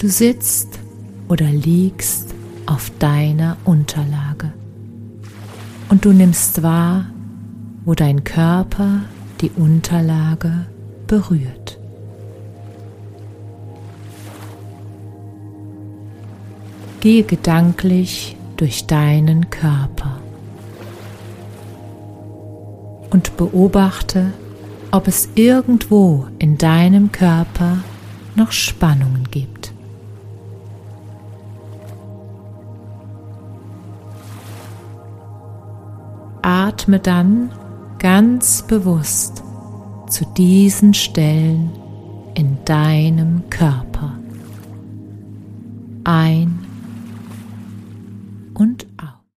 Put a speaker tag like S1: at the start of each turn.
S1: Du sitzt oder liegst auf deiner Unterlage und du nimmst wahr, wo dein Körper die Unterlage berührt. Gehe gedanklich durch deinen Körper und beobachte, ob es irgendwo in deinem Körper noch Spannungen gibt. Atme dann ganz bewusst zu diesen Stellen in deinem Körper ein und